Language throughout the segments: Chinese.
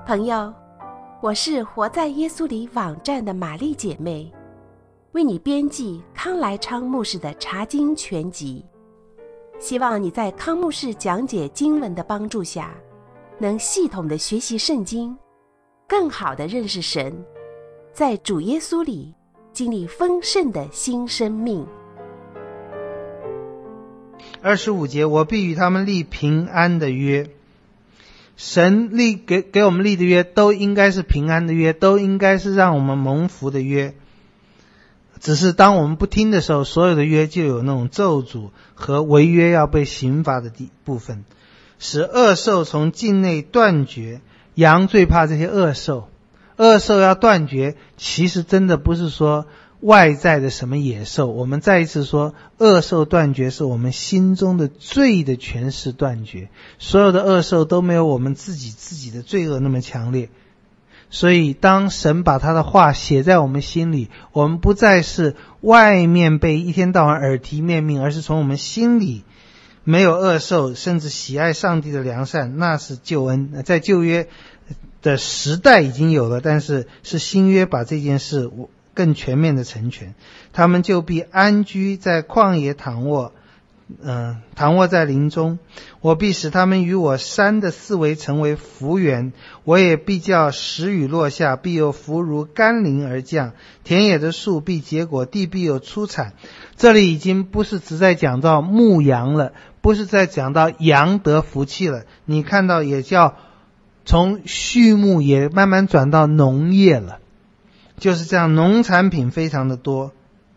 朋友，我是活在耶稣里网站的玛丽姐妹，为你编辑康来昌牧师的查经全集，希望你在康牧师讲解经文的帮助下，能系统的学习圣经，更好的认识神，在主耶稣里经历丰盛的新生命。 25节，我必与他们立平安的约。神给我们立的约都应该是平安的约，都应该是让我们蒙福的约。只是当我们不听的时候，所有的约就有那种咒诅和违约要被刑罚的部分，使恶兽从境内断绝。羊最怕这些恶兽，恶兽要断绝，其实真的不是说外在的什么野兽，我们再一次说，恶兽断绝是我们心中的罪的权势断绝。所有的恶兽都没有我们自己的罪恶那么强烈。所以当神把他的话写在我们心里，我们不再是外面被一天到晚耳提面命，而是从我们心里没有恶兽，甚至喜爱上帝的良善，那是救恩。在旧约的时代已经有了，但是是新约把这件事更全面的成全。他们就必安居在旷野躺卧在林中。我必使他们与我山的四围成为福源，我也必叫时雨落下，必有福如甘霖而降，田野的树必结果，地必有出产。这里已经不是只在讲到牧羊了，不是在讲到羊得福气了，你看到也叫从畜牧也慢慢转到农业了，就是这样，农产品非常的多。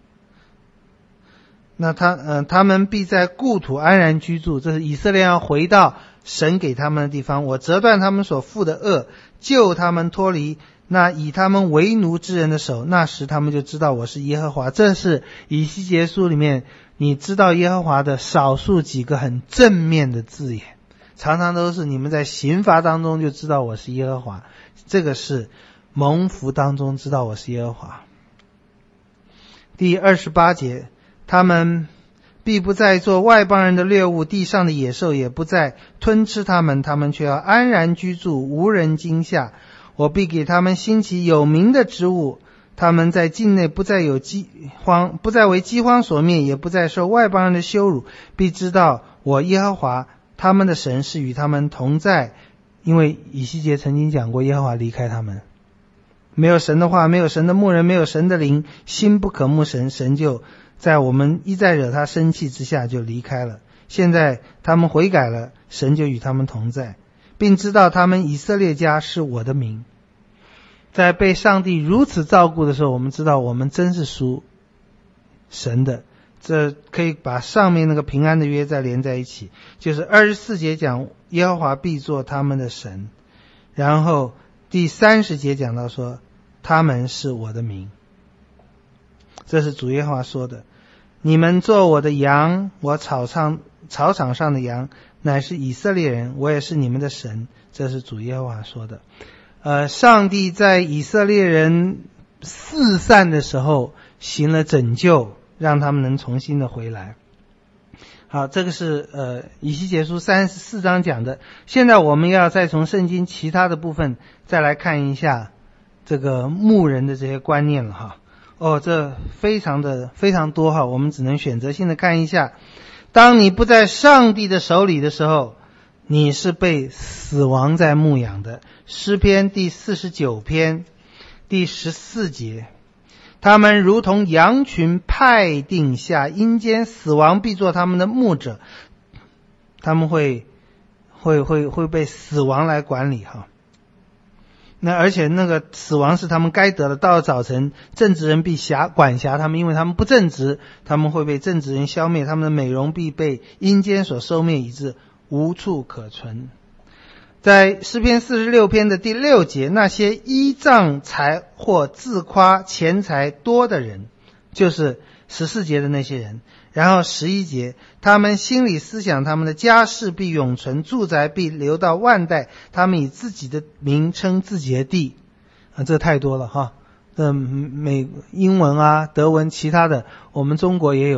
那他们必在故土安然居住，这是以色列要回到神给他们的地方。我折断他们所负的恶，救他们脱离那以他们为奴之人的手，那时他们就知道我是耶和华。这是以西结书里面你知道耶和华的少数几个很正面的字眼，常常都是你们在刑罚当中就知道我是耶和华，这个是蒙福当中知道我是耶和华。第28节，他们必不再做外邦人的掠物，地上的野兽也不再吞吃他们，他们却要安然居住，无人惊吓。我必给他们兴起有名的植物，他们在境内不再有饥荒，不再为饥荒所灭，也不再受外邦人的羞辱，必知道我耶和华他们的神是与他们同在。因为以西结曾经讲过，耶和华离开他们，没有神的话，没有神的牧人，没有神的灵，心不可慕神，神就在我们一再惹他生气之下就离开了。现在他们悔改了，神就与他们同在，并知道他们以色列家是我的名。在被上帝如此照顾的时候，我们知道我们真是属神的。这可以把上面那个平安的约再连在一起，就是24节讲耶和华必做他们的神，然后第30节讲到说他们是我的名。这是主耶和华说的，你们做我的羊，我草场上的羊乃是以色列人，我也是你们的神。这是主耶和华说的。上帝在以色列人四散的时候行了拯救，让他们能重新的回来。好，这个是以西结书34章讲的。现在我们要再从圣经其他的部分再来看一下这个牧人的这些观念了哈。这非常多哈，我们只能选择性的看一下。当你不在上帝的手里的时候，你是被死亡在牧养的。诗篇第49篇第14节，他们如同羊群派定下阴间，死亡必做他们的牧者。他们会被死亡来管理哈。那而且那个死亡是他们该得的，到了早晨正直人必管辖他们，因为他们不正直，他们会被正直人消灭，他们的美容必被阴间所收灭，以致无处可存。在诗篇46篇的第6节，那些依仗财或自夸钱财多的人，就是14节的那些人。然后11节，他们心里思想他们的家世必永存，住宅必留到万代，他们以自己的名称自己的地。这太多了哈。英文啊德文其他的我们中国也有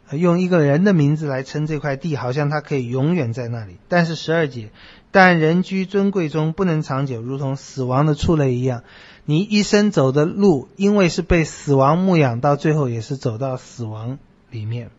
用一个人的名字来称这块地，好像他可以永远在那里。但是12节，但人居尊贵中不能长久，如同死亡的畜类一样。你一生走的路，因为是被死亡牧养，到最后也是走到死亡里面。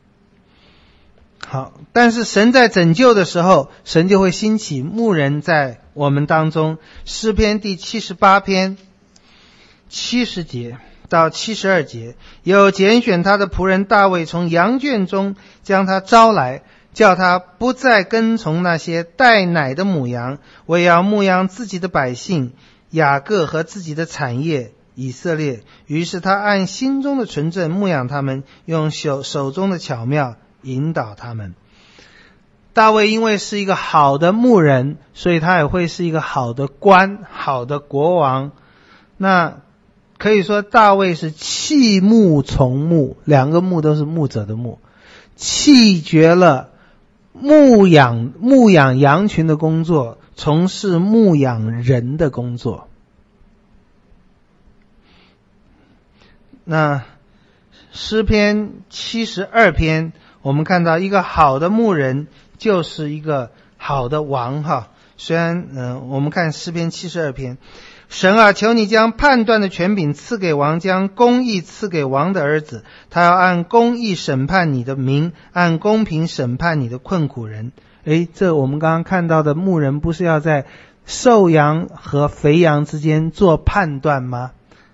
好，但是神在拯救的时候，神就会兴起牧人在我们当中。诗篇第78篇70节到72节，有拣选他的仆人大卫从羊圈中将他招来，叫他不再跟从那些带奶的母羊，为要牧养自己的百姓雅各和自己的产业以色列。于是他按心中的纯正牧养他们，用手中的巧妙引导他们。大卫因为是一个好的牧人，所以他也会是一个好的官，好的国王。那可以说大卫是弃牧从牧，两个牧都是牧者的牧，弃绝了牧养羊群的工作，从事牧养人的工作。那诗篇72篇，我们看到一个好的牧人就是一个好的王哈。虽然我们看诗篇72篇，神啊，求你将判断的权柄赐给王，将公义赐给王的儿子。他要按公义审判你的民，按公平审判你的困苦人。这我们刚刚看到的牧人不是要在瘦羊和肥羊之间做判断吗？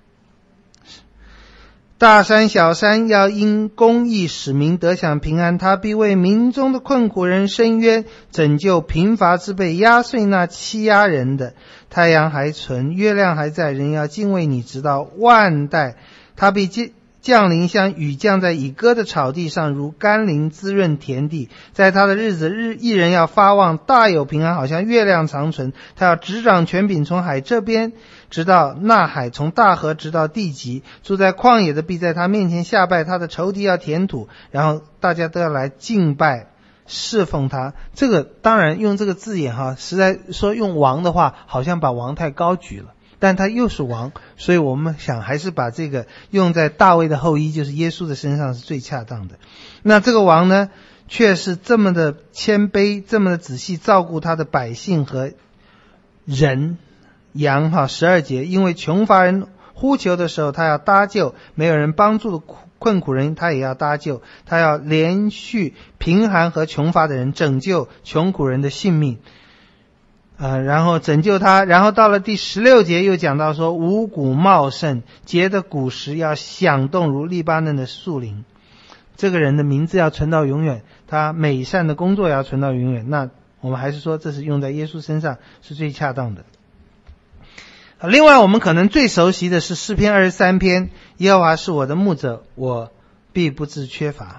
大山小山要因公义使民得享平安，他必为民中的困苦人伸冤，拯救贫乏之辈，压碎那欺压人的。太阳还存，月亮还在，人要敬畏你直到万代。他必降临像雨降在已割的草地上，如甘霖滋润田地。在他的日子，一人要发旺，大有平安，好像月亮长存。他要执掌权柄，从海这边直到那海，从大河直到地极。住在旷野的必在他面前下拜，他的仇敌要填土，然后大家都要来敬拜侍奉他。这个当然用这个字眼实在说用王的话，好像把王太高举了，但他又是王，所以我们想还是把这个用在大卫的后裔，就是耶稣的身上是最恰当的。那这个王呢，却是这么的谦卑，这么的仔细照顾他的百姓和人羊12节，因为穷乏人呼求的时候，他要搭救；没有人帮助的困苦人，他也要搭救。他要连续贫寒和穷乏的人，拯救穷苦人的性命。然后拯救他。然后到了第16节又讲到说，五谷茂盛，结的果实要响动如黎巴嫩的树林。这个人的名字要存到永远，他美善的工作要存到永远。那我们还是说这是用在耶稣身上是最恰当的。另外我们可能最熟悉的是诗篇23篇，耶和华是我的牧者，我必不致缺乏。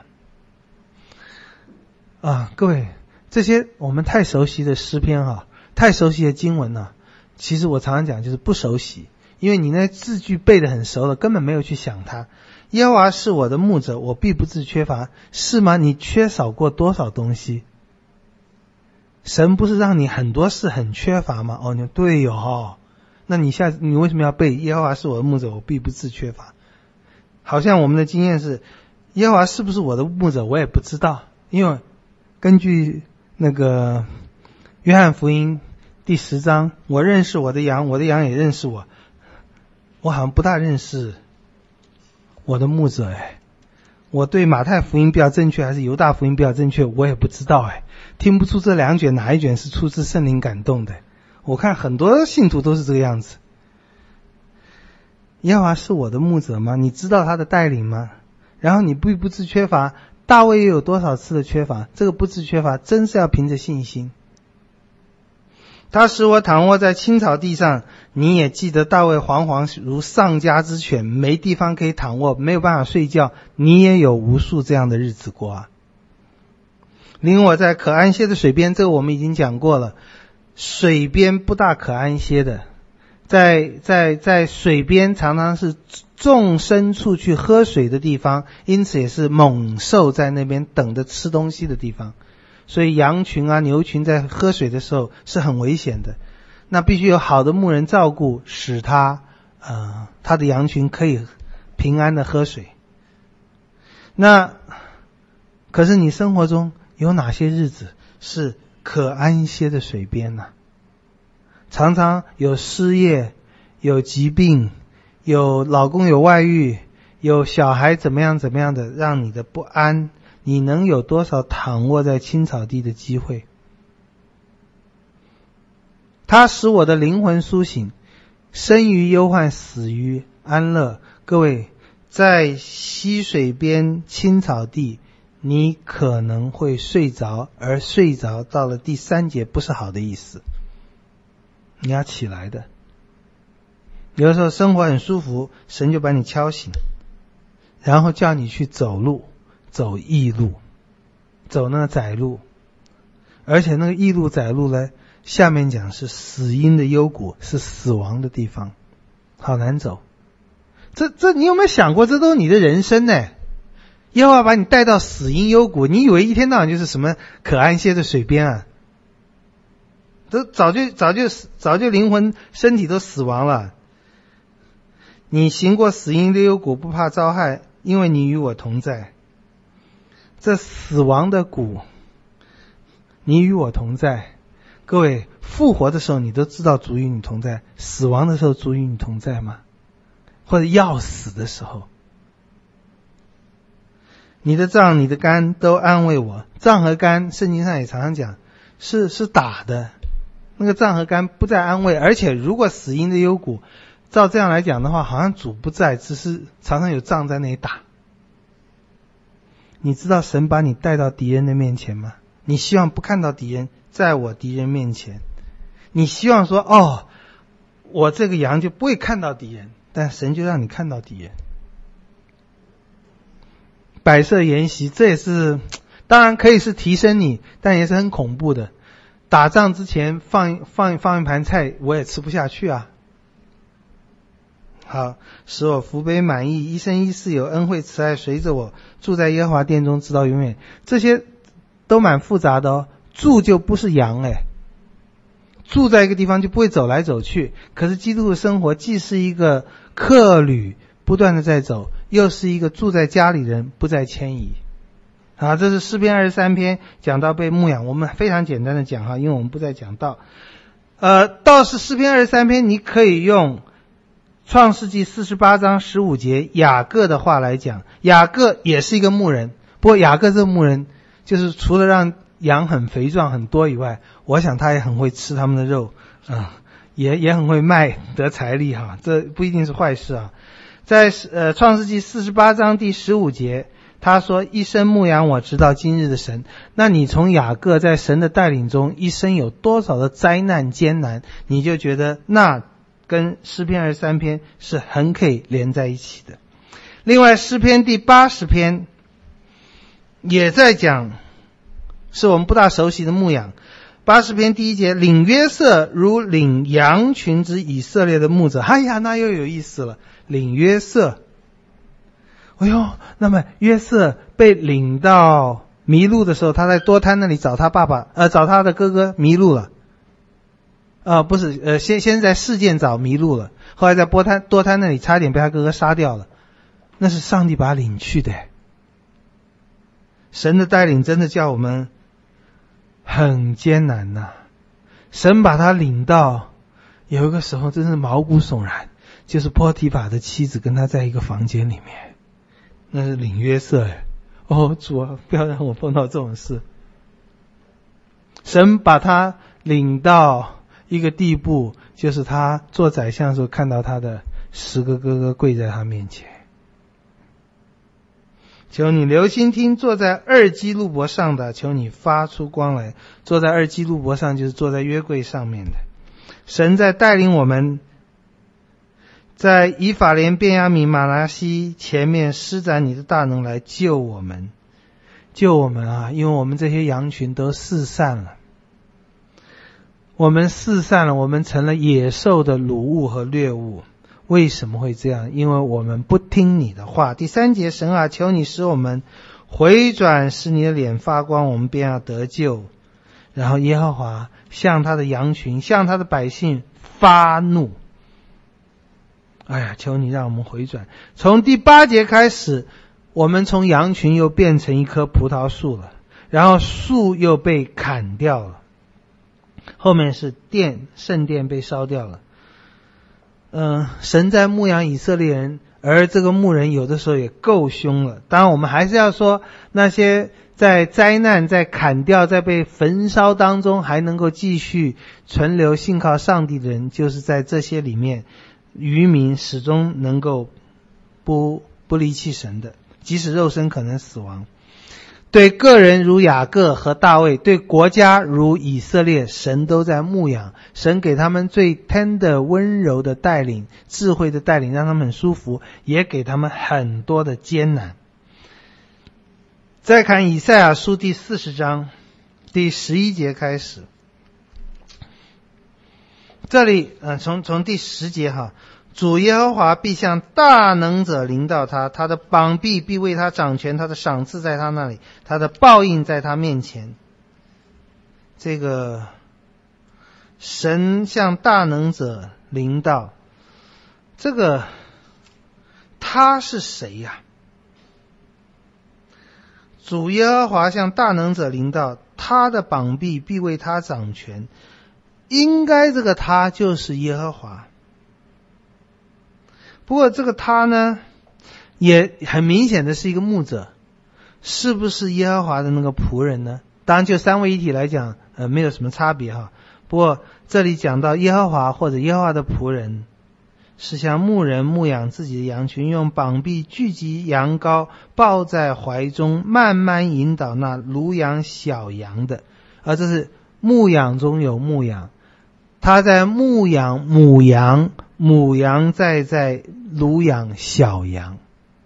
各位，这些我们太熟悉的诗篇太熟悉的经文了，其实我常常讲就是不熟悉，因为你那字句背得很熟了，根本没有去想它。耶和华是我的牧者，我必不致缺乏，是吗？你缺少过多少东西？神不是让你很多事很缺乏吗？你对那你为什么要背耶和华是我的牧者，我必不致缺乏？好像我们的经验是，耶和华是不是我的牧者我也不知道，因为根据那个约翰福音第10章，我认识我的羊，我的羊也认识我。我好像不大认识我的牧者我对马太福音比较正确还是犹大福音比较正确我也不知道听不出这两卷哪一卷是出自圣灵感动的。我看很多信徒都是这个样子。耶和华是我的牧者吗？你知道他的带领吗？然后你必不致缺乏。大卫又有多少次的缺乏？这个不致缺乏真是要凭着信心。他使我躺卧在青草地上，你也记得大卫惶惶如丧家之犬，没地方可以躺卧，没有办法睡觉，你也有无数这样的日子过领我在可安歇的水边，这个我们已经讲过了，水边不大可安歇的，在水边常常是众牲畜去喝水的地方，因此也是猛兽在那边等着吃东西的地方，所以羊群牛群在喝水的时候是很危险的。那必须有好的牧人照顾，使他的羊群可以平安的喝水。那可是你生活中有哪些日子是可安歇的水边呢？常常有失业，有疾病，有老公有外遇，有小孩怎么样怎么样的，让你的不安，你能有多少躺卧在青草地的机会？它使我的灵魂苏醒，生于忧患，死于安乐。各位，在溪水边青草地，你可能会睡着，而睡着到了第3节不是好的意思，你要起来的。有的时候生活很舒服，神就把你敲醒，然后叫你去走路，走义路，走那个窄路，而且那个义路窄路呢，下面讲是死荫的幽谷，是死亡的地方，好难走。这你有没有想过，这都是你的人生呢？耶和华把你带到死荫幽谷，你以为一天到晚就是什么可安歇的水边啊？都早就灵魂身体都死亡了。你行过死荫的幽谷，不怕遭害，因为你与我同在。这死亡的谷，你与我同在。各位，复活的时候你都知道主与你同在，死亡的时候主与你同在吗？或者要死的时候，你的杖你的竿都安慰我。杖和竿圣经上也常常讲是打的，那个杖和竿不再安慰。而且如果死荫的幽谷，照这样来讲的话，好像主不在，只是常常有杖在那里打。你知道神把你带到敌人的面前吗？你希望不看到敌人，在我敌人面前，你希望说我这个羊就不会看到敌人，但神就让你看到敌人。摆设筵席，这也是当然可以是提升你，但也是很恐怖的。打仗之前放一盘菜，我也吃不下去啊。好，使我福杯满溢，一生一世有恩惠慈爱随着我，住在耶和华殿中直到永远。这些都蛮复杂的哦。住就不是羊住在一个地方就不会走来走去。可是基督的生活既是一个客旅不断的在走，又是一个住在家里人不再迁移。好，这是诗篇23篇讲到被牧养，我们非常简单的讲哈，因为我们不再讲到。倒是诗篇23篇你可以用创世纪48章15节雅各的话来讲。雅各也是一个牧人，不过雅各这个牧人就是除了让羊很肥壮很多以外，我想他也很会吃他们的肉也很会卖得财力哈，这不一定是坏事啊。在创世纪48章第15节他说，一生牧养我直到今日的神。那你从雅各在神的带领中一生有多少的灾难艰难，你就觉得那跟诗篇23篇是很可以连在一起的。另外诗篇第80篇也在讲，是我们不大熟悉的牧养。80篇第1节，领约瑟如领羊群之以色列的牧者。那又有意思了，领约瑟。那么约瑟被领到迷路的时候，他在多滩那里找他的哥哥迷路了。不是，先在事件找迷路了，后来在多滩那里差点被他哥哥杀掉了。那是上帝把他领去的。神的带领真的叫我们很艰难呐。神把他领到有一个时候真是毛骨悚然，就是波提法的妻子跟他在一个房间里面，那是领约瑟主啊，不要让我碰到这种事。神把他领到一个地步，就是他做宰相的时候看到他的10个哥哥跪在他面前。求你留心听，坐在二基路伯上的，求你发出光来。坐在二基路伯上就是坐在约柜上面的。神在带领我们，在以法莲、便雅悯、马拿西前面施展你的大能来救我们。救我们啊，因为我们这些羊群都四散了。我们四散了，我们成了野兽的掳物和掠物。为什么会这样？因为我们不听你的话。第3节，神啊，求你使我们回转，使你的脸发光，我们便要得救。然后耶和华向他的羊群，向他的百姓发怒。求你让我们回转。从第8节开始， 我们从羊群又变成一棵葡萄树了，然后树又被砍掉了，后面是圣殿被烧掉了。神在牧养以色列人，而这个牧人有的时候也够凶了。当然我们还是要说，那些在灾难、在砍掉、在被焚烧当中还能够继续存留信靠上帝的人，就是在这些里面渔民始终能够不离弃神的，即使肉身可能死亡。对个人如雅各和大卫，对国家如以色列，神都在牧养。神给他们最 tender 温柔的带领，智慧的带领，让他们很舒服，也给他们很多的艰难。再看以赛亚书第40章第11节开始，这里从第10节哈，主耶和华必向大能者临到他，他的膀臂必为他掌权，他的赏赐在他那里，他的报应在他面前。这个神向大能者临到，这个他是谁呀？主耶和华向大能者临到，他的膀臂必为他掌权，应该这个他就是耶和华。不过这个他呢，也很明显的是一个牧者，是不是耶和华的那个仆人呢？当然就三位一体来讲，没有什么差别哈。不过这里讲到耶和华或者耶和华的仆人，是像牧人牧养自己的羊群，用膀臂聚集羊羔，抱在怀中，慢慢引导那乳养小羊的。而这是牧养中有牧养，他在牧养母羊，母羊在乳养小羊。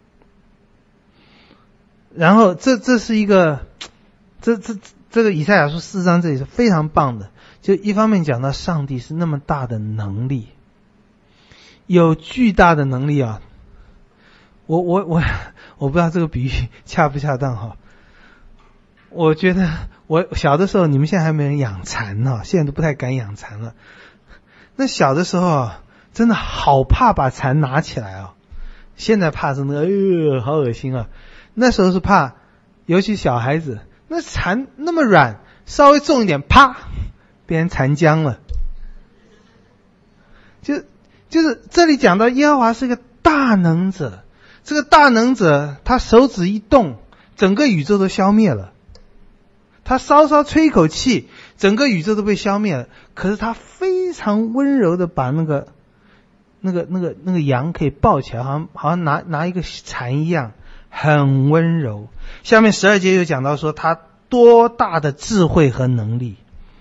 然后这是一个这个以赛亚书4章这里是非常棒的，就一方面讲到上帝是那么大的能力，有巨大的能力啊。我不知道这个比喻恰不恰当哈。我觉得我小的时候，你们现在还没人养蚕呢，现在都不太敢养蚕了。那小的时候啊，真的好怕把蚕拿起来啊。现在怕是那个好恶心啊。那时候是怕，尤其小孩子，那蚕那么软，稍微重一点，啪，变成蚕浆了。就是这里讲到耶和华是个大能者，这个大能者他手指一动，整个宇宙都消灭了。他稍稍吹一口气，整个宇宙都被消灭了。可是他非常温柔的把那个羊可以抱起来，好像拿一个蚕一样，很温柔。下面12节又讲到说他多大的智慧和能力，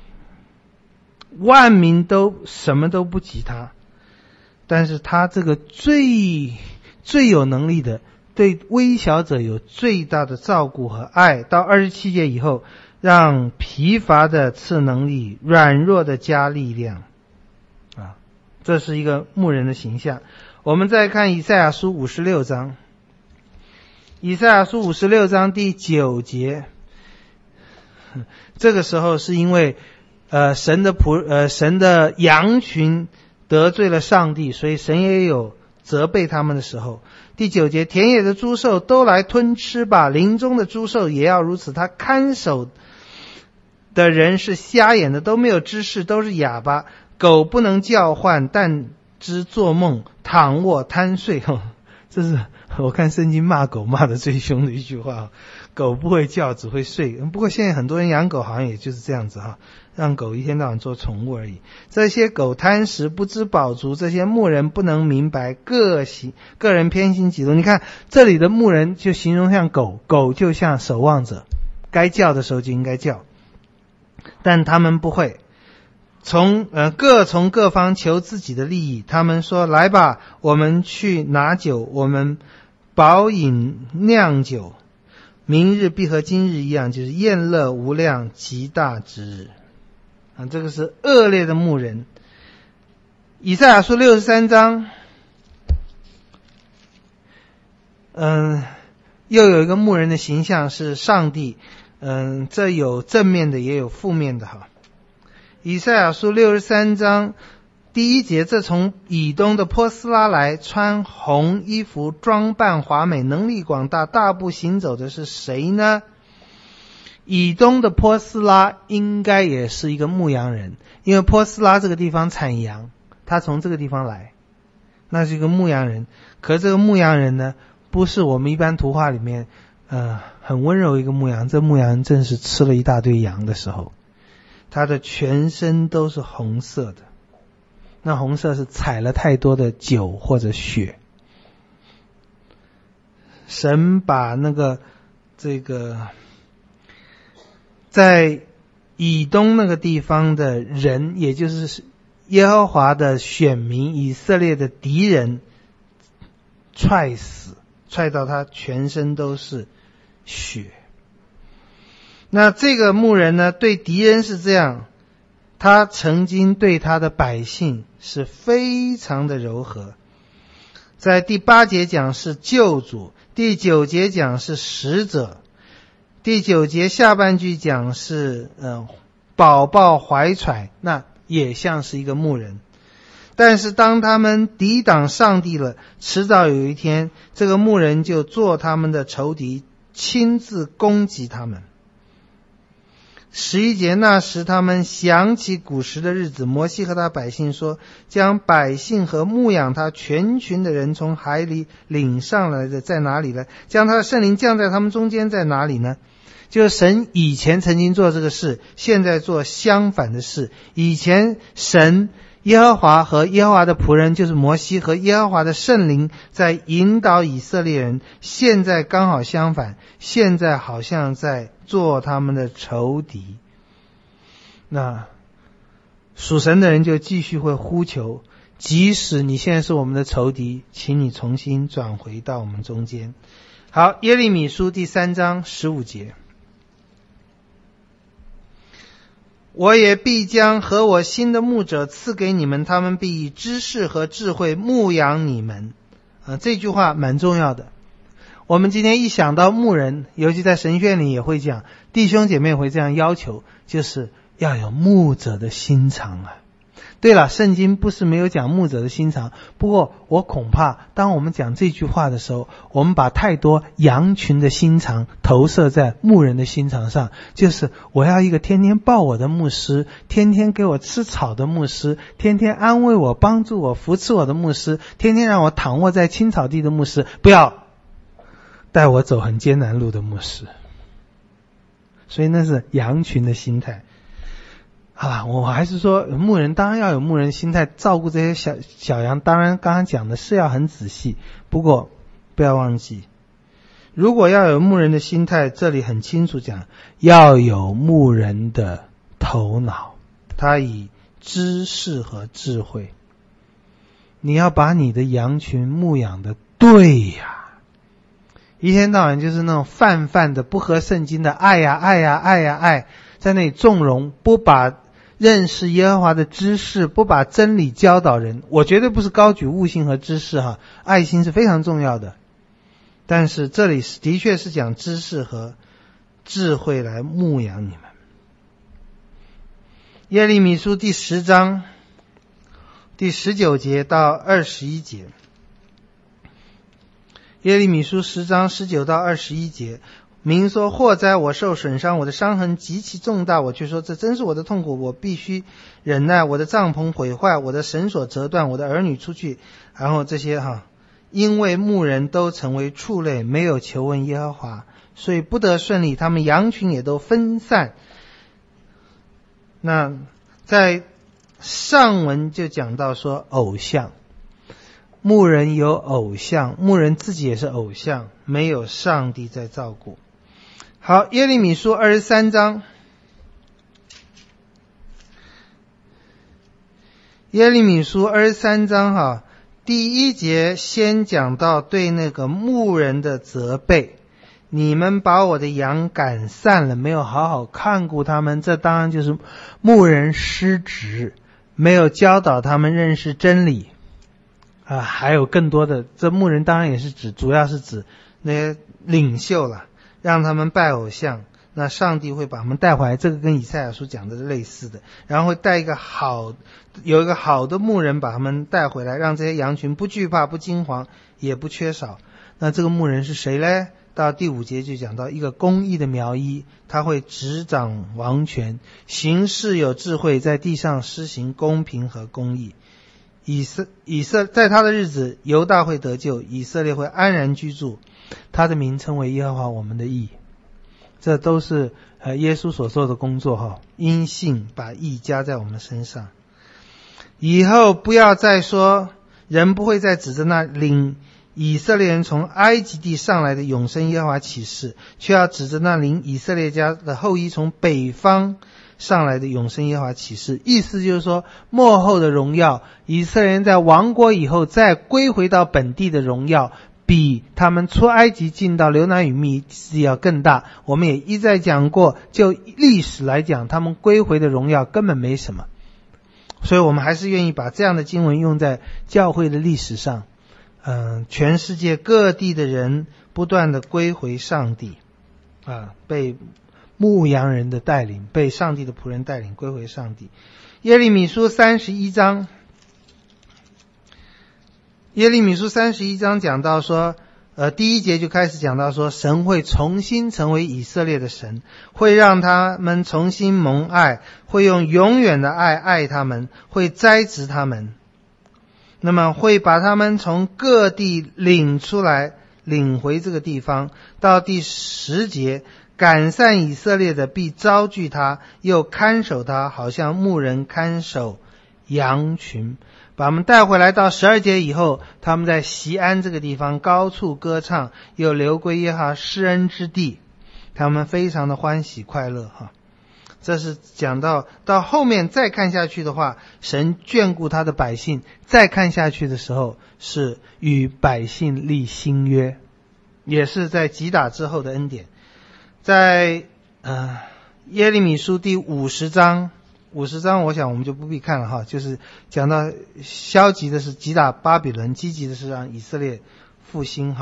万民都什么都不及他，但是他这个最有能力的，对微小者有最大的照顾和爱。到27节以后，让疲乏的赐能力，软弱的加力量啊，这是一个牧人的形象。我们再看以赛亚书56章，以赛亚书56章第9节，这个时候是因为神的羊群得罪了上帝，所以神也有责备他们的时候。第9节，田野的诸兽都来吞吃吧，林中的诸兽也要如此。他看守的人是瞎眼的，都没有知识，都是哑巴。狗不能叫唤，但知做梦，躺卧贪睡。这是我看圣经骂狗骂的最凶的一句话。狗不会叫，只会睡。不过现在很多人养狗好像也就是这样子哈，让狗一天到晚做宠物而已。这些狗贪食，不知饱足，这些牧人不能明白，个人偏心己路。你看这里的牧人就形容像狗，狗就像守望者，该叫的时候就应该叫，但他们不会。各从各方求自己的利益。他们说，来吧，我们去拿酒，我们饱饮酿酒，明日必和今日一样，就是宴乐无量，极大之日。这个是恶劣的牧人。以赛亚书63章，又有一个牧人的形象是上帝。这有正面的，也有负面的哈。以赛亚书63章第1节，这从以东的波斯拉来，穿红衣服，装扮华美，能力广大，大步行走的是谁呢？以东的波斯拉应该也是一个牧羊人，因为波斯拉这个地方产羊，他从这个地方来，那是一个牧羊人。可是这个牧羊人呢，不是我们一般图画里面很温柔一个牧羊，这牧羊人正是吃了一大堆羊的时候，他的全身都是红色的，那红色是踩了太多的酒或者血。神把这个在以东那个地方的人，也就是耶和华的选民，以色列的敌人踹死，踹到他全身都是血。那这个牧人呢，对敌人是这样，他曾经对他的百姓是非常的柔和。在第8节讲是救主，第9节讲是使者，第9节下半句讲是宝宝怀揣，那也像是一个牧人。但是当他们抵挡上帝了，迟早有一天，这个牧人就做他们的仇敌，亲自攻击他们。11节，那时他们想起古时的日子，摩西和他百姓说，将百姓和牧养他全群的人从海里领上来的在哪里呢？将他的圣灵降在他们中间在哪里呢？就是神以前曾经做这个事，现在做相反的事。以前神耶和华和耶和华的仆人，就是摩西和耶和华的圣灵在引导以色列人，现在刚好相反，现在好像在做他们的仇敌。那属神的人就继续会呼求，即使你现在是我们的仇敌，请你重新转回到我们中间。好，耶利米书第3章15节，我也必将和我新的牧者赐给你们，他们必以知识和智慧牧养你们。这句话蛮重要的。我们今天一想到牧人，尤其在神学里也会讲，弟兄姐妹会这样要求，就是要有牧者的心肠啊。对了，圣经不是没有讲牧者的心肠，不过我恐怕当我们讲这句话的时候，我们把太多羊群的心肠投射在牧人的心肠上，就是我要一个天天抱我的牧师，天天给我吃草的牧师，天天安慰我帮助我扶持我的牧师，天天让我躺卧在青草地的牧师，不要带我走很艰难路的牧师。所以那是羊群的心态。好了，我还是说牧人当然要有牧人心态，照顾这些小羊，当然刚刚讲的是要很仔细，不过不要忘记，如果要有牧人的心态，这里很清楚讲，要有牧人的头脑，他以知识和智慧，你要把你的羊群牧养的对呀，一天到晚就是那种泛的不合圣经的爱呀爱呀爱呀爱，在那里纵容，不把认识耶和华的知识，不把真理教导人。我绝对不是高举悟性和知识哈，爱心是非常重要的，但是这里的确是讲知识和智慧来牧养你们。耶利米书第10章第19节到21节，耶利米书10章19到21节，民说，祸哉我受损伤，我的伤痕极其重大，我却说这真是我的痛苦，我必须忍耐，我的帐篷毁坏，我的绳索折断，我的儿女出去，然后这些因为牧人都成为畜类，没有求问耶和华，所以不得顺利，他们羊群也都分散。那在上文就讲到说偶像，牧人有偶像，牧人自己也是偶像，没有上帝在照顾。好，耶利米书23章，耶利米书23章第1节先讲到对那个牧人的责备，你们把我的羊赶散了，没有好好看顾他们，这当然就是牧人失职，没有教导他们认识真理还有更多的，这牧人当然也是指，主要是指那些领袖了，让他们拜偶像， 那上帝会把他们带回来，这个跟以赛亚书讲的是类似的，然后会有一个好的牧人把他们带回来，让这些羊群不惧怕、不惊惶，也不缺少。那这个牧人是谁呢？到第5节就讲到一个公义的苗裔，他会执掌王权，行事有智慧，在地上施行公平和公义。在他的日子，犹大会得救，以色列会安然居住，他的名称为耶和华我们的义。这都是耶稣所做的工作因信把义加在我们身上。以后不要再说，人不会再指着那领以色列人从埃及地上来的永生耶和华起誓，却要指着那领以色列家的后裔从北方上来的永生耶和华起誓。意思就是说，末后的荣耀，以色列人在亡国以后再归回到本地的荣耀，比他们出埃及进到流奶与蜜是要更大。我们也一再讲过，就历史来讲，他们归回的荣耀根本没什么，所以我们还是愿意把这样的经文用在教会的历史上。全世界各地的人不断的归回上帝，被牧羊人的带领，被上帝的仆人带领归回上帝。耶利米书31章讲到说，第1节就开始讲到说，神会重新成为以色列的神，会让他们重新蒙爱，会用永远的爱爱他们，会栽植他们，那么会把他们从各地领出来，领回这个地方。到第10节，赶散以色列的必招聚他，又看守他，好像牧人看守羊群。把他们带回来。到12节以后，他们在锡安这个地方高处歌唱，又流归耶和华施恩之地，他们非常的欢喜快乐这是讲到后面再看下去的话，神眷顾他的百姓，再看下去的时候是与百姓立新约，也是在击打之后的恩典。在耶利米书第50章我想我们就不必看了就是讲到消极的是击打巴比伦，积极的是让以色列复兴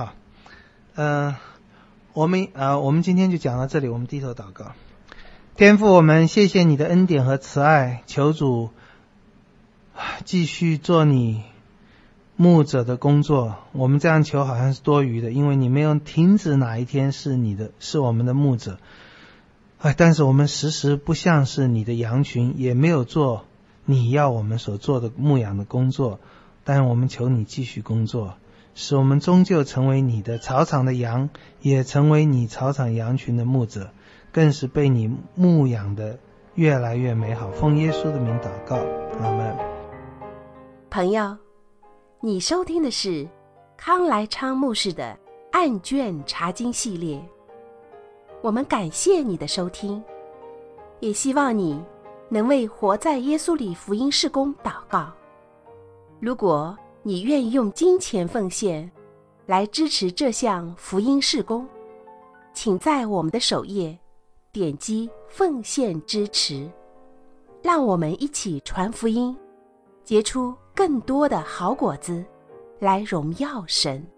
我们今天就讲到这里，我们低头祷告。天父，我们谢谢你的恩典和慈爱，求主继续做你牧者的工作。我们这样求好像是多余的，因为你没有停止哪一天是我们的牧者。但是我们时时不像是你的羊群，也没有做你要我们所做的牧养的工作，但我们求你继续工作，使我们终究成为你的草场的羊，也成为你草场羊群的牧者，更是被你牧养的越来越美好。奉耶稣的名祷告，阿们。 朋友，你收听的是康来昌牧师的案卷查经系列，我们感谢你的收听，也希望你能为活在耶稣里福音事工祷告。如果你愿意用金钱奉献来支持这项福音事工，请在我们的首页点击奉献支持，让我们一起传福音，结出更多的好果子，来荣耀神。